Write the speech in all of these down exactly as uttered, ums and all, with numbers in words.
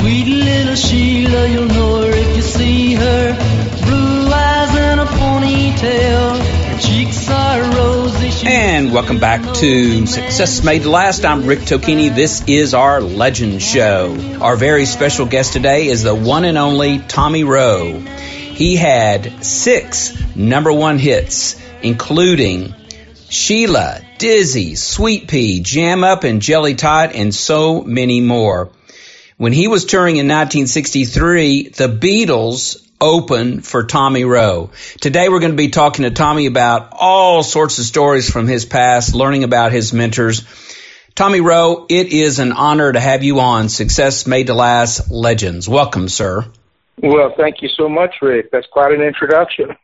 Sweet little Sheila, you'll know her if you see her. Blue eyes and a ponytail, her cheeks are rosy. And welcome back to Success Made to Last. I'm Rick Tocchini. This is our Legend Show. Our very special guest today is the one and only Tommy Roe. He had six number one hits, including Sheila, Dizzy, Sweet Pea, Jam Up, and Jelly Tot, and so many more. When he was touring in nineteen sixty-three, the Beatles opened for Tommy Roe. Today we're going to be talking to Tommy about all sorts of stories from his past, learning about his mentors. Tommy Roe, it is an honor to have you on Success Made to Last Legends. Welcome, sir. Well, thank you so much, Rick. That's quite an introduction.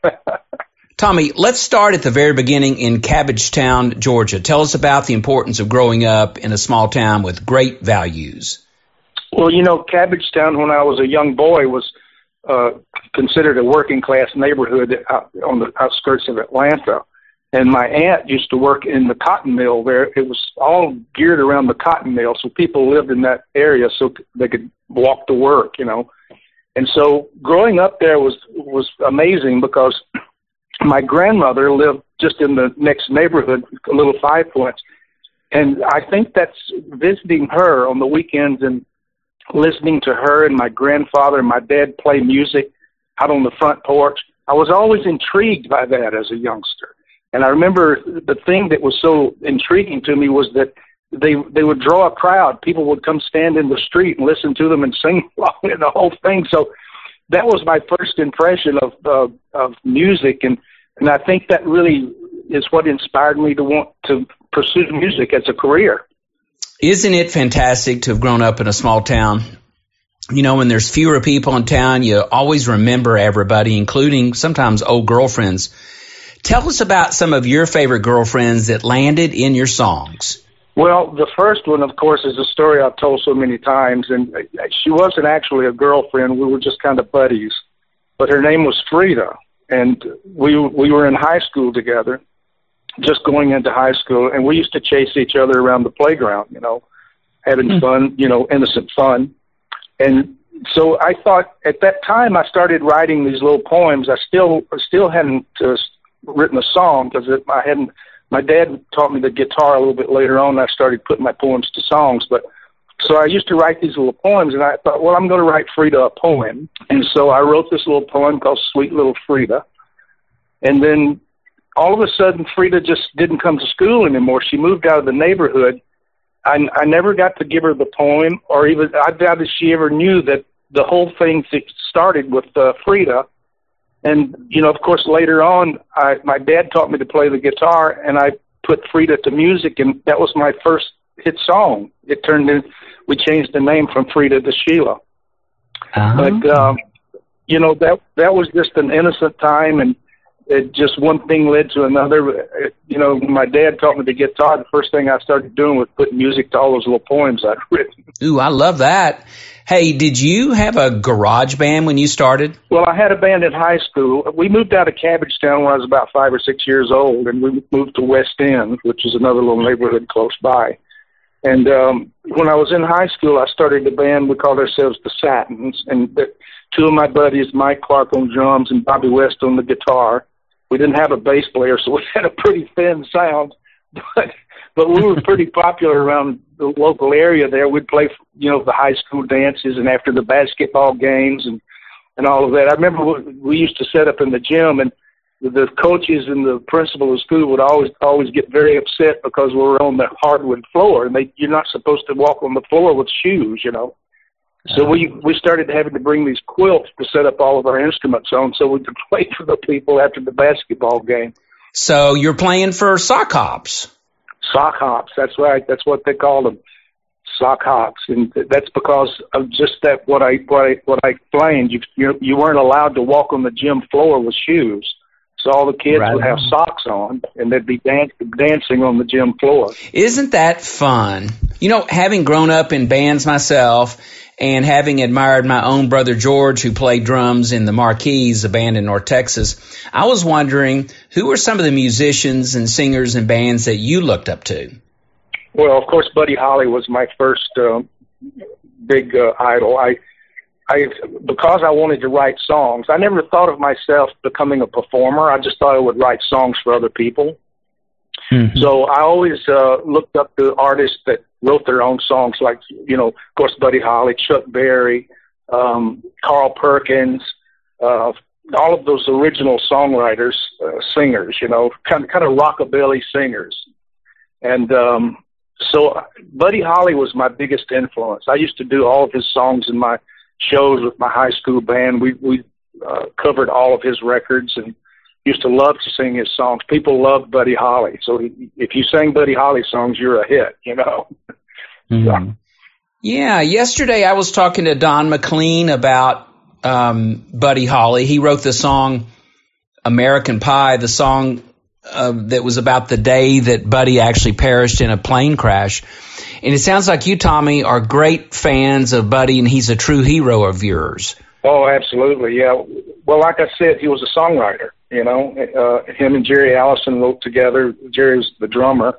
Tommy, let's start at the very beginning in Cabbagetown, Georgia. Tell us about the importance of growing up in a small town with great values. Well, you know, Cabbagetown, when I was a young boy, was uh, considered a working-class neighborhood out on the outskirts of Atlanta. And my aunt used to work in the cotton mill there. It was all geared around the cotton mill, so people lived in that area so they could walk to work, you know. And so growing up there was was amazing because my grandmother lived just in the next neighborhood, a little Five Points. And I think that's visiting her on the weekends and listening to her and my grandfather and my dad play music out on the front porch. I was always intrigued by that as a youngster. And I remember the thing that was so intriguing to me was that they they would draw a crowd. People would come stand in the street and listen to them and sing along in the whole thing. So that was my first impression of uh, of music, and, and I think that really is what inspired me to want to pursue music as a career. Isn't it fantastic to have grown up in a small town? You know, when there's fewer people in town, you always remember everybody, including sometimes old girlfriends. Tell us about some of your favorite girlfriends that landed in your songs. Well, the first one, of course, is a story I've told so many times, and she wasn't actually a girlfriend. We were just kind of buddies, but her name was Frida, and we we were in high school together, just going into high school, and we used to chase each other around the playground, you know, having mm. fun, you know, innocent fun. And so I thought at that time I started writing these little poems. I still I still hadn't uh, written a song because I hadn't. My dad taught me the guitar a little bit later on. And I started putting my poems to songs, but so I used to write these little poems, and I thought, well, I'm going to write Frida a poem. And so I wrote this little poem called Sweet Little Frida. And then all of a sudden, Frida just didn't come to school anymore. She moved out of the neighborhood. I, I never got to give her the poem, or even I doubt if she ever knew that the whole thing started with uh, Frida. And, you know, of course, later on, I, my dad taught me to play the guitar, and I put Frida to music, and that was my first hit song. It turned in, we changed the name from Frida to Sheila. Uh-huh. But, um, you know, that that was just an innocent time, and it just one thing led to another. It, you know, when my dad taught me the guitar, the first thing I started doing was putting music to all those little poems I'd written. Ooh, I love that. Hey, did you have a garage band when you started? Well, I had a band in high school. We moved out of Cabbagetown when I was about five or six years old, and we moved to West End, which is another little neighborhood close by. And um, when I was in high school, I started a band. We called ourselves the Satins, and the, two of my buddies, Mike Clark on drums and Bobby West on the guitar. We didn't have a bass player, so we had a pretty thin sound, but but we were pretty popular around the local area there. We'd play, you know, the high school dances and after the basketball games and, and all of that. I remember we used to set up in the gym, and the coaches and the principal of the school would always always get very upset because we were on the hardwood floor, and they, you're not supposed to walk on the floor with shoes, you know. So we, we started having to bring these quilts to set up all of our instruments on so we could play for the people after the basketball game. So you're playing for sock hops. Sock hops, that's right. That's what they call them, sock hops. And that's because of just that, what I what I, what I explained. You, you, you weren't allowed to walk on the gym floor with shoes. So all the kids right. would have socks on, and they'd be dan- dancing on the gym floor. Isn't that fun? You know, having grown up in bands myself and having admired my own brother George, who played drums in the Marquis, a band in North Texas, I was wondering, who were some of the musicians and singers and bands that you looked up to? Well, of course, Buddy Holly was my first uh, big uh, idol. I, I, because I wanted to write songs, I never thought of myself becoming a performer. I just thought I would write songs for other people. Mm-hmm. So I always uh, looked up to artists that wrote their own songs, like, you know, of course, Buddy Holly, Chuck Berry, um, Carl Perkins, uh, all of those original songwriters, uh, singers, you know, kind of, kind of rockabilly singers. And um, so Buddy Holly was my biggest influence. I used to do all of his songs in my shows with my high school band. We we uh, covered all of his records and used to love to sing his songs. People loved Buddy Holly. So he, if you sang Buddy Holly songs, you're a hit, you know. Mm-hmm. Yeah, yesterday I was talking to Don McLean about um, Buddy Holly. He wrote the song American Pie, the song uh, that was about the day that Buddy actually perished in a plane crash. And it sounds like you, Tommy, are great fans of Buddy, and he's a true hero of yours. Oh, absolutely, yeah. Well, like I said, he was a songwriter, you know. Uh, him and Jerry Allison wrote together. Jerry was the drummer.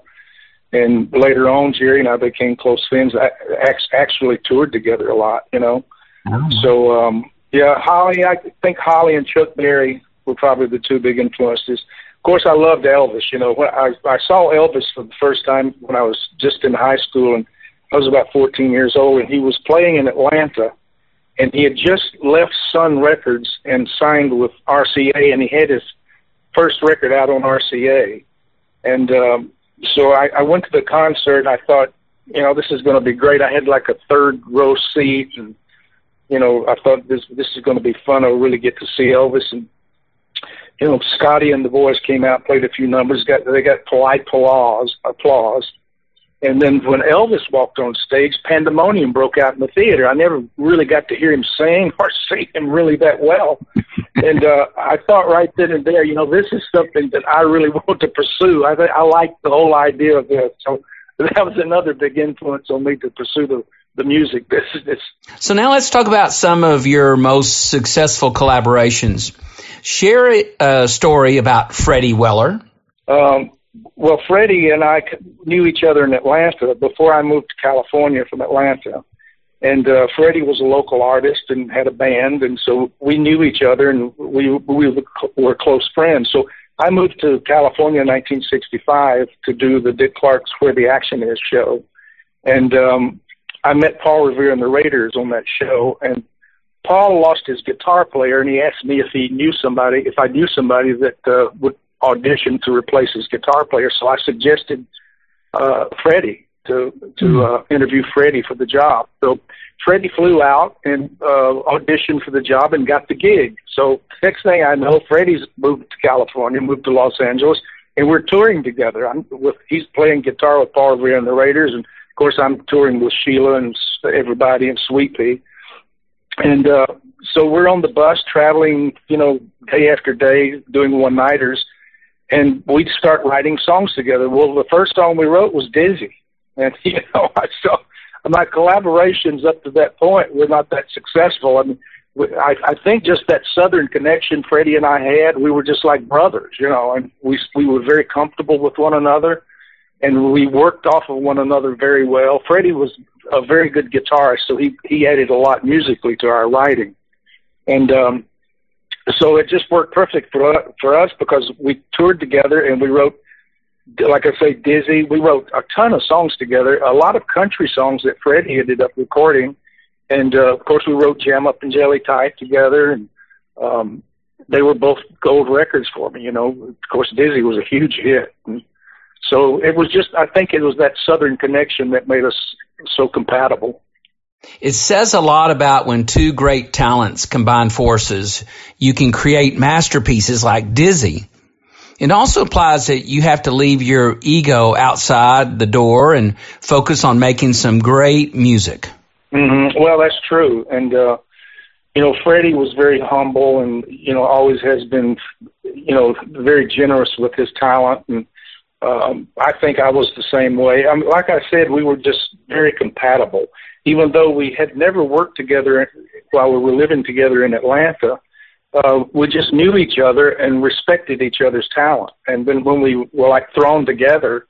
And later on, Jerry and I became close friends, I actually toured together a lot, you know. Oh. So, um, yeah, Holly, I think Holly and Chuck Berry were probably the two big influences. Of course, I loved Elvis, you know. When I, I saw Elvis for the first time when I was just in high school, and I was about fourteen years old, and he was playing in Atlanta, and he had just left Sun Records and signed with R C A, and he had his first record out on R C A. And um, so I, I went to the concert, and I thought, you know, this is going to be great. I had like a third row seat, and, you know, I thought this this is going to be fun. I'll really get to see Elvis. And, you know, Scotty and the boys came out, played a few numbers. Got They got polite applause, applause. And then when Elvis walked on stage, pandemonium broke out in the theater. I never really got to hear him sing or see him really that well. And uh, I thought right then and there, you know, this is something that I really want to pursue. I, I like the whole idea of this. So that was another big influence on me to pursue the, the music business. So now let's talk about some of your most successful collaborations. Share a story about Freddie Weller. Um, well, Freddie and I knew each other in Atlanta before I moved to California from Atlanta. And uh, Freddie was a local artist and had a band, and so we knew each other, and we we were close friends. So I moved to California in nineteen sixty-five to do the Dick Clark's Where the Action Is show. And um, I met Paul Revere and the Raiders on that show, and Paul lost his guitar player, and he asked me if he knew somebody, if I knew somebody that uh, would audition to replace his guitar player. So I suggested uh, Freddie to to uh, interview Freddie for the job. So Freddie flew out and uh, auditioned for the job and got the gig. So next thing I know, Freddie's moved to California, moved to Los Angeles, and we're touring together. I'm with he's playing guitar with Paul Revere and the Raiders, and of course I'm touring with Sheila and everybody and Sweet Pea. And uh, so we're on the bus traveling, you know, day after day, doing one-nighters, and we'd start writing songs together. Well, the first song we wrote was Dizzy. And, you know, I so my collaborations up to that point were not that successful. I mean, I, I think just that Southern connection Freddie and I had, we were just like brothers, you know, and we we were very comfortable with one another, and we worked off of one another very well. Freddie was a very good guitarist, so he, he added a lot musically to our writing. And um, so it just worked perfect for, for us because we toured together and we wrote, like I say, Dizzy. We wrote a ton of songs together, a lot of country songs that Freddie ended up recording. And, uh, of course, we wrote Jam Up and Jelly Tight together, and um, they were both gold records for me, you know. Of course, Dizzy was a huge hit. And so it was just, I think it was that Southern connection that made us so compatible. It says a lot about when two great talents combine forces, you can create masterpieces like Dizzy. It also applies that you have to leave your ego outside the door and focus on making some great music. Mm-hmm. Well, that's true. And, uh, you know, Freddie was very humble and, you know, always has been, you know, very generous with his talent. And um, I think I was the same way. I mean, like I said, we were just very compatible. Even though we had never worked together while we were living together in Atlanta, uh, we just knew each other and respected each other's talent. And then when we were, like, thrown together,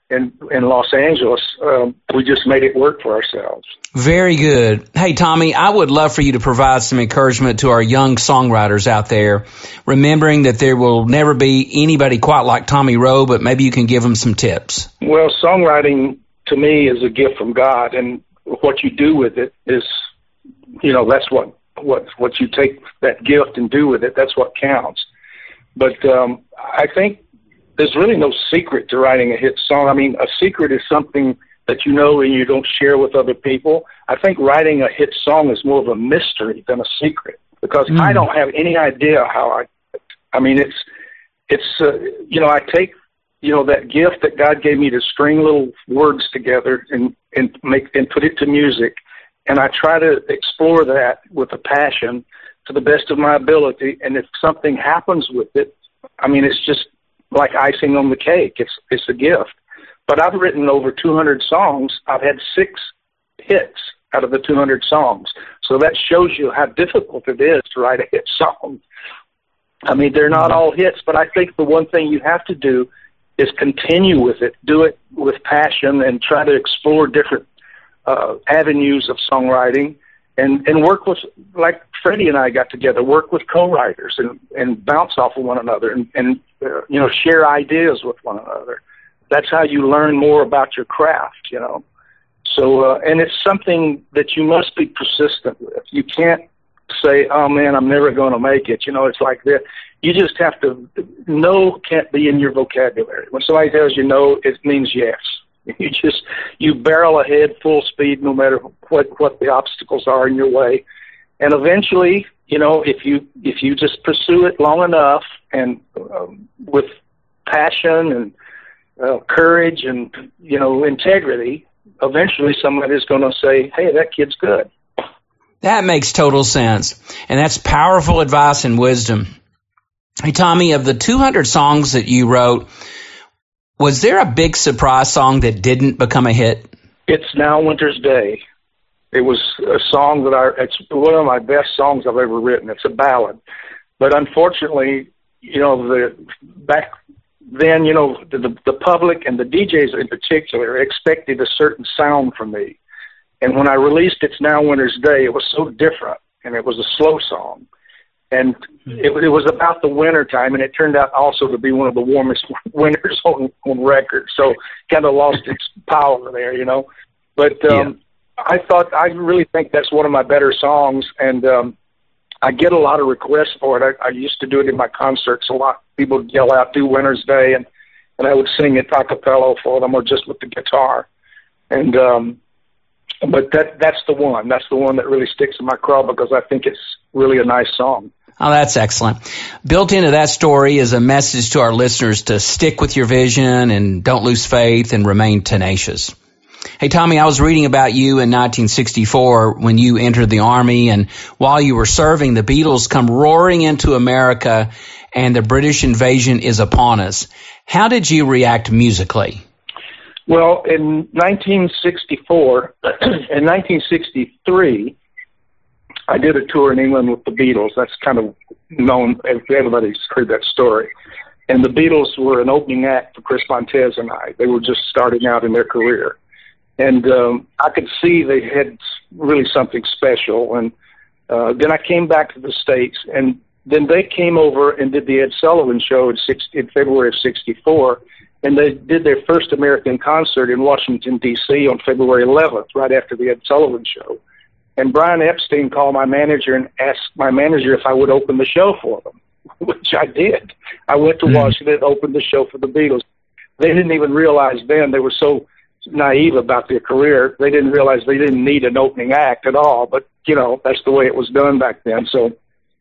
in, in Los Angeles, um, we just made it work for ourselves. Very good. Hey, Tommy, I would love for you to provide some encouragement to our young songwriters out there, remembering that there will never be anybody quite like Tommy Roe, but maybe you can give them some tips. Well, songwriting to me is a gift from God, and what you do with it is, you know, that's what, what, what you take that gift and do with it. That's what counts. But um, I think there's really no secret to writing a hit song. I mean, a secret is something that you know and you don't share with other people. I think writing a hit song is more of a mystery than a secret, because mm. I don't have any idea how I, I mean, it's, it's, uh, you know, I take, you know, that gift that God gave me to string little words together and, and make, and put it to music. And I try to explore that with a passion to the best of my ability. And if something happens with it, I mean, it's just like icing on the cake. It's, it's a gift. But I've written over two hundred songs. I've had six hits out of the two hundred songs. So that shows you how difficult it is to write a hit song. I mean, they're not all hits, but I think the one thing you have to do is continue with it, do it with passion, and try to explore different uh, avenues of songwriting, and, and work with, like Freddie and I got together, work with co-writers and, and bounce off of one another and, and uh, you know, share ideas with one another. That's how you learn more about your craft, you know. So, uh, and it's something that you must be persistent with. You can't say, oh, man, I'm never going to make it. You know, it's like that. You just have to, no can't be in your vocabulary. When somebody tells you no, it means yes. You just, you barrel ahead full speed no matter what, what the obstacles are in your way. And eventually, you know, if you, if you just pursue it long enough and um, with passion and uh, courage and, you know, integrity, eventually somebody's going to say, hey, that kid's good. That makes total sense. And that's powerful advice and wisdom. Hey, Tommy, of the two hundred songs that you wrote, was there a big surprise song that didn't become a hit? It's Now Winter's Day. It was a song that I, it's one of my best songs I've ever written. It's a ballad. But unfortunately, you know, the back then, you know, the, the public and the D Js in particular expected a certain sound from me. And when I released It's Now Winter's Day, it was so different, and it was a slow song. And it, it was about the winter time, and it turned out also to be one of the warmest winters on, on record. So kind of lost its power there, you know. But um, yeah. I thought, I really think that's one of my better songs, and um, I get a lot of requests for it. I, I used to do it in my concerts a lot. People would yell out, do Winter's Day, and, and I would sing it a cappella for them or just with the guitar. And um, but that that's the one. That's the one that really sticks in my craw because I think it's really a nice song. Oh, that's excellent. Built into that story is a message to our listeners to stick with your vision and don't lose faith and remain tenacious. Hey, Tommy, I was reading about you in nineteen sixty-four when you entered the Army, and while you were serving, the Beatles come roaring into America and the British invasion is upon us. How did you react musically? Well, in nineteen sixty-four, in nineteen sixty-three, I did a tour in England with the Beatles. That's kind of known, everybody's heard that story. And the Beatles were an opening act for Chris Montez and I. They were just starting out in their career. And um, I could see they had really something special. And uh, then I came back to the States, and then they came over and did the Ed Sullivan Show in, six, in February of sixty-four. And they did their first American concert in Washington, D C on February eleventh, right after the Ed Sullivan Show. And Brian Epstein called my manager and asked my manager if I would open the show for them, which I did. I went to mm-hmm. Washington and opened the show for the Beatles. They didn't even realize then, they were so naive about their career, they didn't realize they didn't need an opening act at all. But, you know, that's the way it was done back then. So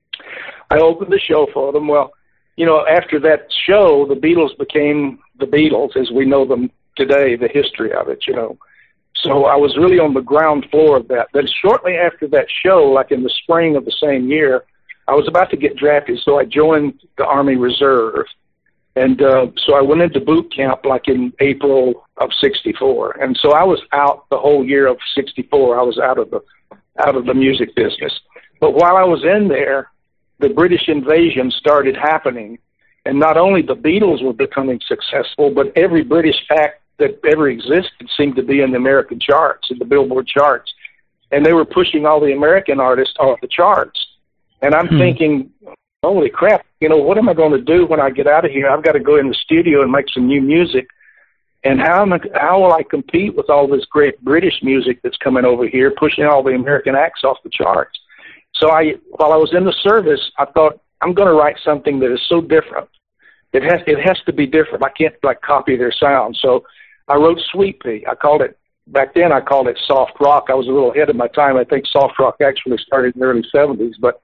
I opened the show for them. Well, you know, after that show, the Beatles became the Beatles as we know them today, the history of it, you know. So I was really on the ground floor of that. Then shortly after that show, like in the spring of the same year, I was about to get drafted, so I joined the Army Reserve. And uh, so I went into boot camp like in April of sixty-four. And so I was out the whole year of sixty-four. I was out of the out of the music business. But while I was in there, the British invasion started happening. And not only the Beatles were becoming successful, but every British act that ever existed seemed to be in the American charts, in the Billboard charts. And they were pushing all the American artists off the charts. And I'm hmm. thinking, holy crap, you know, what am I going to do when I get out of here? I've got to go in the studio and make some new music. And how am I, how will I compete with all this great British music that's coming over here, pushing all the American acts off the charts? So I, while I was in the service, I thought, I'm going to write something that is so different. It has, it has to be different. I can't, like, copy their sound. So I wrote Sweet Pea. I called it, back then I called it soft rock. I was a little ahead of my time. I think soft rock actually started in the early seventies, but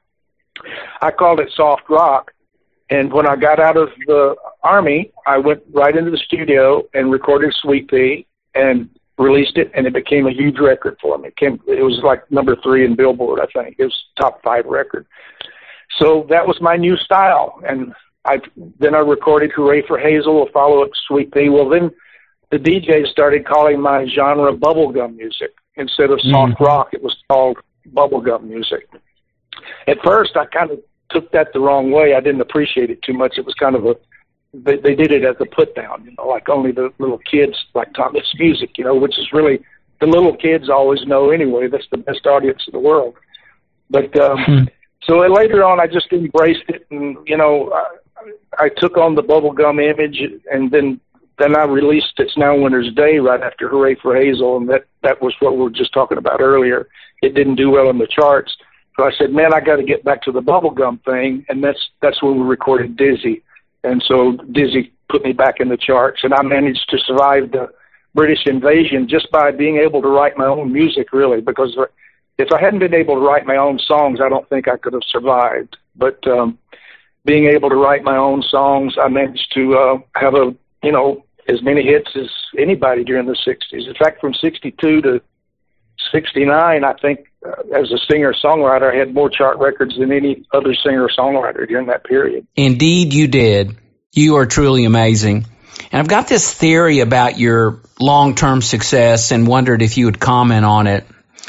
I called it soft rock. And when I got out of the Army, I went right into the studio and recorded Sweet Pea and released it, and it became a huge record for me. It, came, it was like number three in Billboard, I think. It was top five record. So that was my new style. And I then I recorded Hooray for Hazel, a follow-up to Sweet Pea. Well, then the D Js started calling my genre bubblegum music. Instead of soft mm. rock, it was called bubblegum music. At first, I kind of took that the wrong way. I didn't appreciate it too much. It was kind of a, they, they did it as a put down, you know, like only the little kids like talk this music, you know, which is really, the little kids always know anyway. That's the best audience in the world. But um, hmm. so later on, I just embraced it, and you know, I, I took on the bubblegum image, and then then I released It's Now Winter's Day right after Hooray for Hazel, and that that was what we were just talking about earlier. It didn't do well in the charts. So I said, man, I got to get back to the bubblegum thing, and that's that's when we recorded Dizzy. And so Dizzy put me back in the charts, and I managed to survive the British invasion just by being able to write my own music, really, because if I hadn't been able to write my own songs, I don't think I could have survived. But um, being able to write my own songs, I managed to uh, have, a you know, as many hits as anybody during the sixties. In fact, from sixty-two to sixty-nine, I think, uh, as a singer-songwriter, I had more chart records than any other singer-songwriter during that period. Indeed, you did. You are truly amazing. And I've got this theory about your long-term success and wondered if you would comment on it.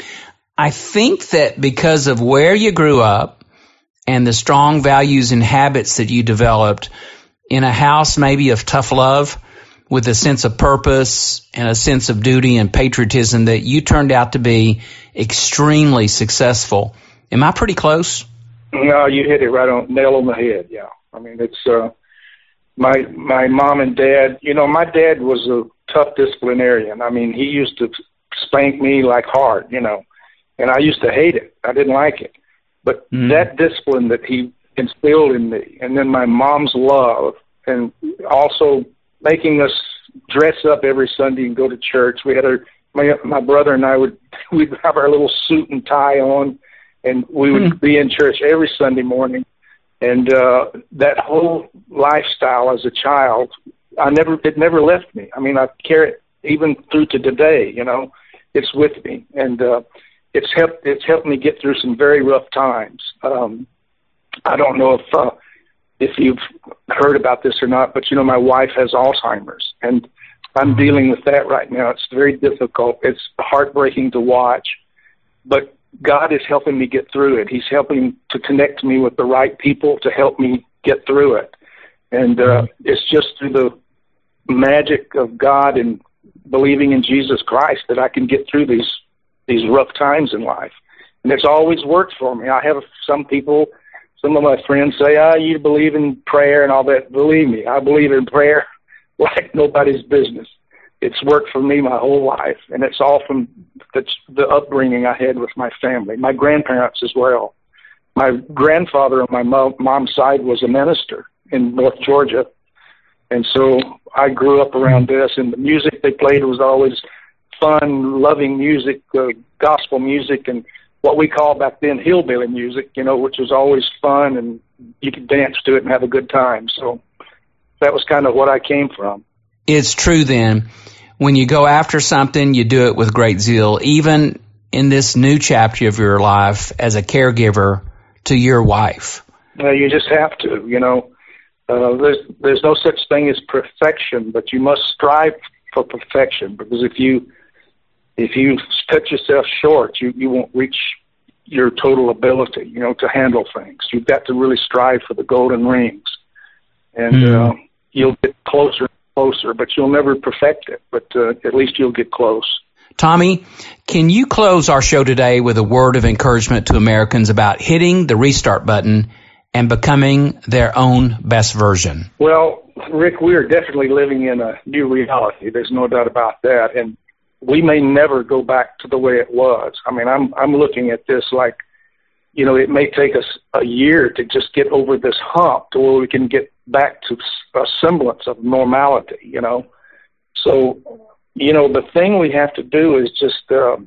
I think that because of where you grew up and the strong values and habits that you developed in a house maybe of tough love, with a sense of purpose and a sense of duty and patriotism, that you turned out to be extremely successful. Am I pretty close? No, you hit it right on, nail on the head, yeah. I mean, it's, uh, my, my mom and dad, you know, my dad was a tough disciplinarian. I mean, he used to spank me like hard, you know, and I used to hate it. I didn't like it. But mm. that discipline that he instilled in me, and then my mom's love, and also making us dress up every Sunday and go to church. We had our, my, my brother and I would, we'd have our little suit and tie on, and we would mm. be in church every Sunday morning. And, uh, that whole lifestyle as a child, I never, it never left me. I mean, I carry it even through to today, you know, it's with me. And, uh, it's helped, it's helped me get through some very rough times. Um, I don't know if, uh, if you've heard about this or not, but, you know, my wife has Alzheimer's, and I'm dealing with that right now. It's very difficult. It's heartbreaking to watch, but God is helping me get through it. He's helping to connect me with the right people to help me get through it. And uh, it's just through the magic of God and believing in Jesus Christ that I can get through these, these rough times in life. And it's always worked for me. I have some people... Some of my friends say, oh, you believe in prayer and all that. Believe me, I believe in prayer like nobody's business. It's worked for me my whole life, and it's all from the, the upbringing I had with my family, my grandparents as well. My grandfather on my mo- mom's side was a minister in North Georgia, and so I grew up around this, and the music they played was always fun, loving music, uh, gospel music, and what we call back then hillbilly music, you know, which was always fun, and you could dance to it and have a good time. So that was kind of what I came from. It's true then. When you go after something, you do it with great zeal, even in this new chapter of your life as a caregiver to your wife. Uh, you just have to, you know. Uh, there's, there's no such thing as perfection, but you must strive for perfection, because if you If you cut yourself short, you, you won't reach your total ability, you know, to handle things. You've got to really strive for the golden rings, and mm. uh, you'll get closer closer, but you'll never perfect it, but uh, at least you'll get close. Tommy, can you close our show today with a word of encouragement to Americans about hitting the restart button and becoming their own best version? Well, Rick, we are definitely living in a new reality. There's no doubt about that. And we may never go back to the way it was. I mean, I'm I'm looking at this like, you know, it may take us a year to just get over this hump to where we can get back to a semblance of normality, you know. So, you know, the thing we have to do is just uh,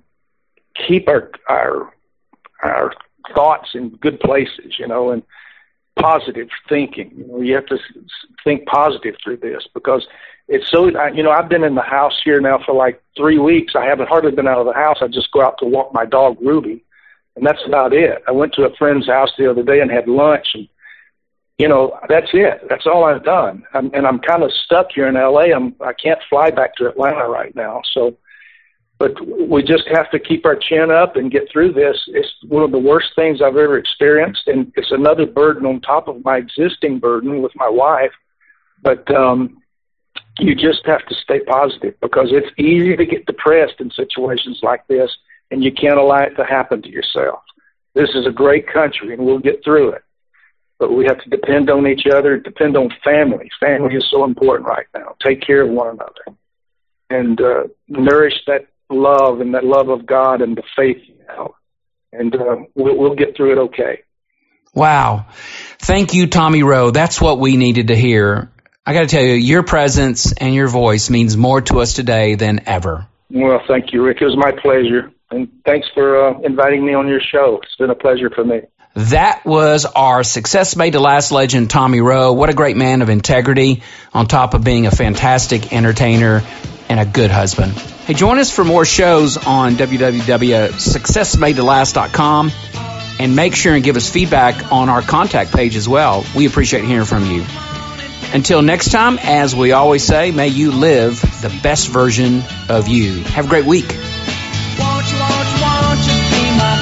keep our our our thoughts in good places, you know, and positive thinking. You know, you have to think positive through this because it's so, you know, I've been in the house here now for like three weeks. I haven't hardly been out of the house. I just go out to walk my dog, Ruby, and that's about it. I went to a friend's house the other day and had lunch, and, you know, that's it. That's all I've done. I'm, and I'm kind of stuck here in L A. I'm, I can't fly back to Atlanta right now. So, but we just have to keep our chin up and get through this. It's one of the worst things I've ever experienced, and it's another burden on top of my existing burden with my wife. But um, you just have to stay positive because it's easy to get depressed in situations like this, and you can't allow it to happen to yourself. This is a great country, and we'll get through it. But we have to depend on each other, depend on family. Family is so important right now. Take care of one another and uh, nourish that love and that love of God and the faith you have. And uh, we'll, we'll get through it okay. Wow. Thank you, Tommy Rowe. That's what we needed to hear. I got to tell you, your presence and your voice means more to us today than ever. Well, thank you, Rick. It was my pleasure. And thanks for uh, inviting me on your show. It's been a pleasure for me. That was our Success Made to Last legend, Tommy Rowe. What a great man of integrity, on top of being a fantastic entertainer and a good husband. Hey, join us for more shows on w w w dot success made to last dot com, and make sure and give us feedback on our contact page as well. We appreciate hearing from you. Until next time, as we always say, may you live the best version of you. Have a great week. Won't you, won't you, won't you be my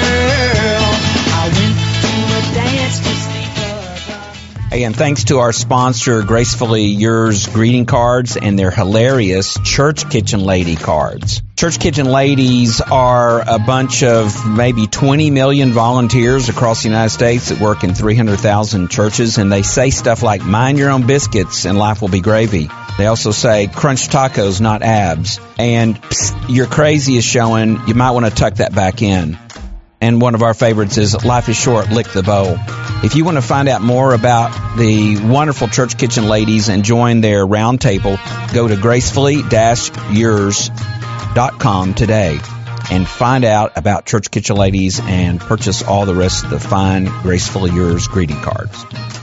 girl? I went to a dance to see her. Hey, and thanks to our sponsor, Gracefully Yours greeting cards and their hilarious Church Kitchen Lady cards. Church Kitchen Ladies are a bunch of maybe twenty million volunteers across the United States that work in three hundred thousand churches, and they say stuff like, mind your own biscuits and life will be gravy. They also say, crunch tacos, not abs. And psst, your crazy is showing, you might want to tuck that back in. And one of our favorites is, life is short, lick the bowl. If you want to find out more about the wonderful Church Kitchen Ladies and join their round table, go to gracefully dash yours dot com today and find out about Church Kitchen Ladies and purchase all the rest of the fine Gracefully Yours greeting cards.